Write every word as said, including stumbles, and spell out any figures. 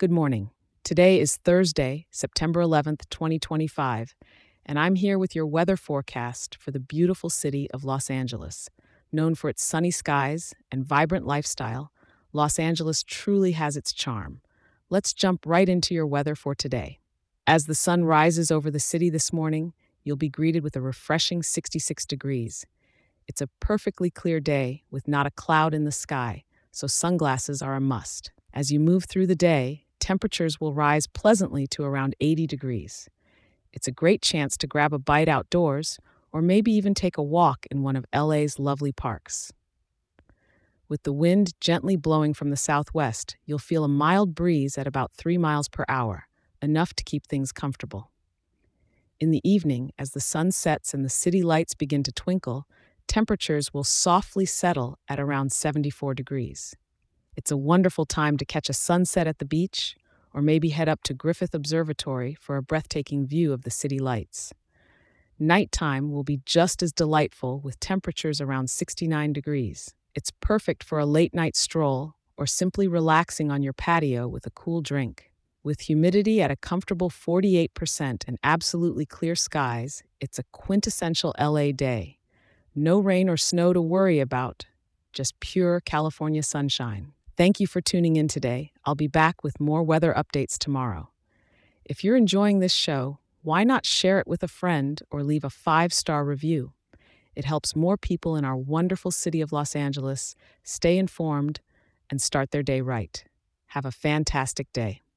Good morning. Today is Thursday, September eleventh, twenty twenty-five, and I'm here with your weather forecast for the beautiful city of Los Angeles. Known for its sunny skies and vibrant lifestyle, Los Angeles truly has its charm. Let's jump right into your weather for today. As the sun rises over the city this morning, you'll be greeted with a refreshing sixty-six degrees. It's a perfectly clear day with not a cloud in the sky, so sunglasses are a must. As you move through the day, temperatures will rise pleasantly to around eighty degrees. It's a great chance to grab a bite outdoors or maybe even take a walk in one of L A's lovely parks. With the wind gently blowing from the southwest, you'll feel a mild breeze at about three miles per hour, enough to keep things comfortable. In the evening, as the sun sets and the city lights begin to twinkle, temperatures will softly settle at around seventy-four degrees. It's a wonderful time to catch a sunset at the beach, or maybe head up to Griffith Observatory for a breathtaking view of the city lights. Nighttime will be just as delightful with temperatures around sixty-nine degrees. It's perfect for a late night stroll or simply relaxing on your patio with a cool drink. With humidity at a comfortable forty-eight percent and absolutely clear skies, it's a quintessential L A day. No rain or snow to worry about, just pure California sunshine. Thank you for tuning in today. I'll be back with more weather updates tomorrow. If you're enjoying this show, why not share it with a friend or leave a five-star review? It helps more people in our wonderful city of Los Angeles stay informed and start their day right. Have a fantastic day.